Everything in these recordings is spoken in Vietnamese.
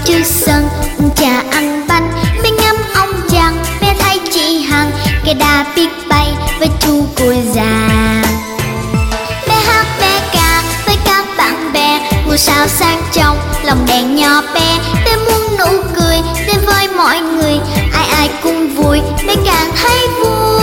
chưa sân, cha ăn bánh, bé ngắm ông chàng, bé thấy chị Hằng, cây đa biết bay với chú cùi già. Bé hát bé ca với các bạn bè, ngôi sao sang trọng, lòng đèn nhỏ bé, bé muốn nụ cười đến với mọi người, ai ai cũng vui, bé càng thấy vui.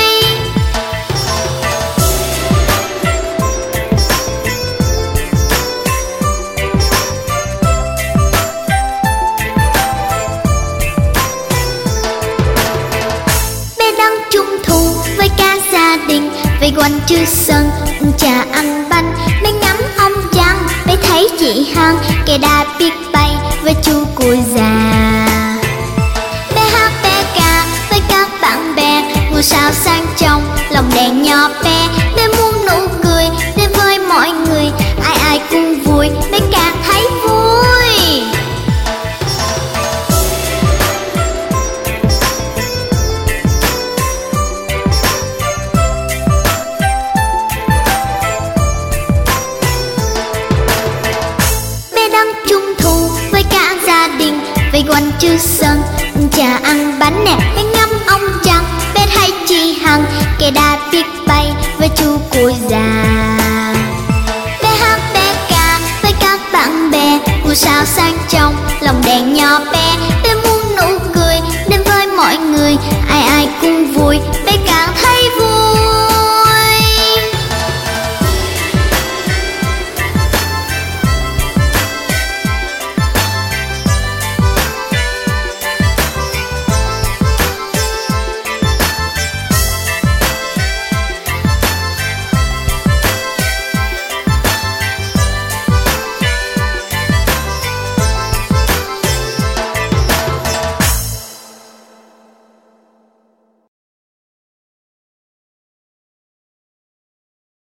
Vây quanh chưa sân, cha ăn bánh, bé ngắm ông chàng, bé thấy chị Hằng, cây đa biết bay với chú cùi già. Bé hát bé ca với các bạn bè, ngôi sao sang trọng, lòng đèn nhỏ bé, bé muốn nụ cười đến với mọi người, ai ai cũng vui, bé càng thấy vui. Vây quanh chưa sân, cha ăn bánh nè, bé ngắm ông chàng, bé thấy chị Hằng, cây đa biết bay với chú cùi già.